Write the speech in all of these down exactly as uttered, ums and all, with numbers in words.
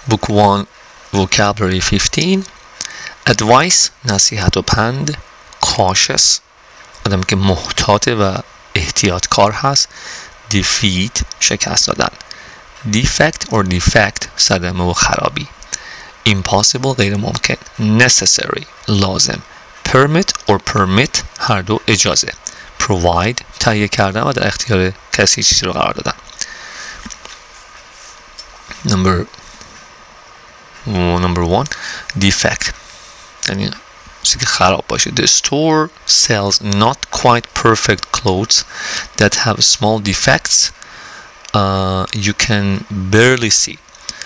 Book one Vocabulary fifteen. Advice نصیحت و پند. Cautious آدم که محتاطه و احتیاطکار هست. Defeat شکست دادن. Defect or defect صدمه و خرابی. Impossible غیر ممکن. Necessary لازم. Permit or permit هر دو اجازه. Provide تهیه کردن و در اختیار کسی چیزی رو قرار دادن. Number Number one defect یعنی چیزی که خراب باشه. The store sells not quite perfect clothes that have small defects uh, you can barely see.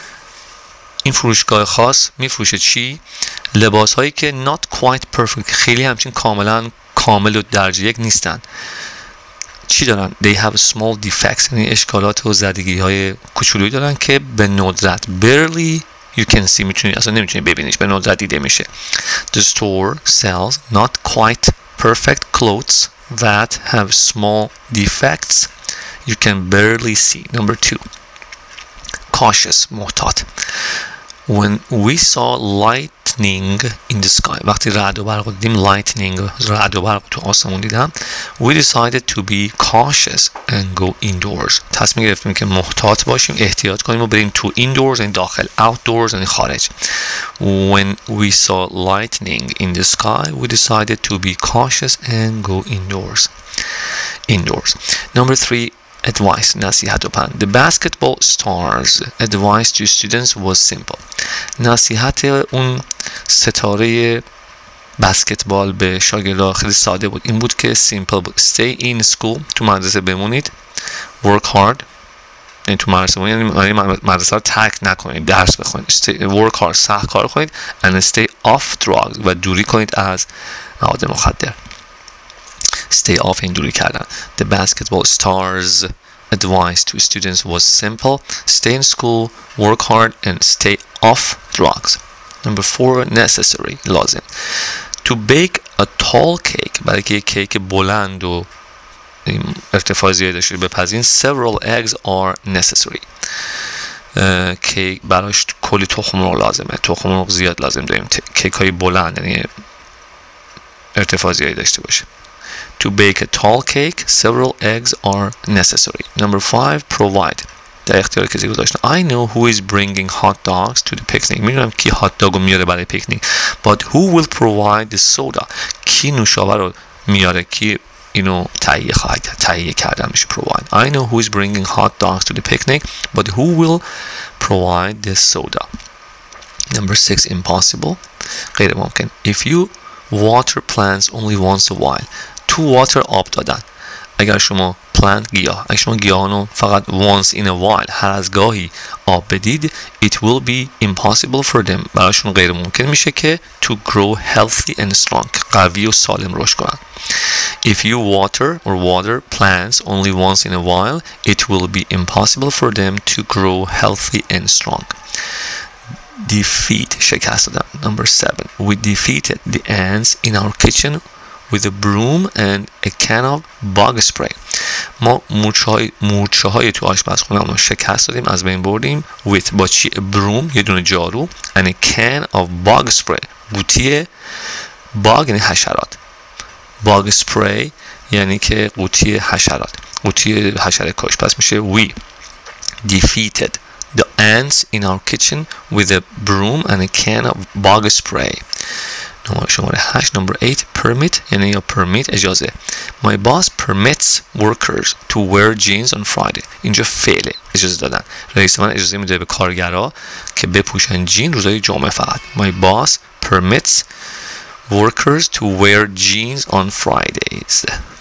این فروشگاه خاص میفروشه چی؟ لباس هایی که not quite perfect خیلی همچین کاملا کامل و درجه یک نیستن. چی دارن؟ They have small defects یعنی اشکالات و زدگی های کوچولویی دارن که به ندرت barely you can see میتونی اصلا نمیتونی ببینیش، به ندرت دیده میشه. The store sells not quite perfect clothes that have small defects you can barely see. Number two cautious محتاط. When we saw lightning in the sky وقتی رعد و برق رو دیدیم lightning رعد و برق تو آسمون دیدم we decided to be cautious and go indoors تصمیم گرفتیم که محتاط باشیم احتیاط کنیم و بریم تو indoors یعنی داخل outdoors یعنی خارج. When we saw lightning in the sky we decided to be cautious and go indoors indoors. Number three advice نصیحت و پند. The basketball stars advice to students was simple. نصیحت اون ستاره بسکتبال به شاگردان خیلی ساده بود. این بود که simple بود. Stay in school تو مدرسه بمونید. Work hard یعنی تو مدرسه بمونید یعنی مدرسه رو ترک نکنید درس بخونید. Work hard سخت کار کنید and stay off drugs و دوری کنید از مواد مخدر. Stay off این دوری کردن. The basketball stars advice to students was simple. Stay in school, work hard and stay off drugs. Number four necessary لازم. To bake a tall cake برای که یک کیک بلند و ارتفاع زیادی داشته بپزین several eggs are necessary. کیک براش کلی تخم مرغ لازمه. تخم مرغ زیاد لازم داریم. کیک های بلند یعنی ارتفاع زیادی داشته باشه. To bake a tall cake, several eggs are necessary. Number five, provide. در اختیار کسی گذاشتن. I know who is bringing hot dogs to the picnic. میدونم کی hot dog رو میاره برای پیکنیک. But who will provide the soda? کی نوشابه رو میاره؟ کی اینو تهیه خواهد کرد؟ تهیه کردن میشه provide. I know who is bringing hot dogs to the picnic, but who will provide the soda? Number six, impossible. غیر ممکن. If you water plants only once a while. تو واتر آب دادن. اگر شما پلانت گیاه اگر شما گیاهانو فقط once in a while هر از گاهی آب بدید it will be impossible for them برایشون غیر ممکن میشه که to grow healthy and strong قوی و سالم رشد کنن. If you water or water plants only once in a while it will be impossible for them to grow healthy and strong. Defeat شکست دادن. Number seven we defeated the ants in our kitchen with a broom and a can of bug spray. ما مورچه های تو آشپزخونه رو شکست دادیم از بین بردیم with با چی؟ a broom یه دونه جارو and a can of bug spray قوطی bug یعنی حشرات bug spray یعنی که قوطی حشرات قوطی حشره کش. پس میشه we defeated the ants in our kitchen with a broom and a can of bug spray. شماره هشت. Number eight permit یعنی یا permit اجازه. My boss permits workers to wear jeans on Friday. اینجا فعله اجازه دادن. رئیس من اجازه میده به کارگرها که بپوشن جین روزهای جمعه فقط. My boss permits workers to wear jeans on Fridays.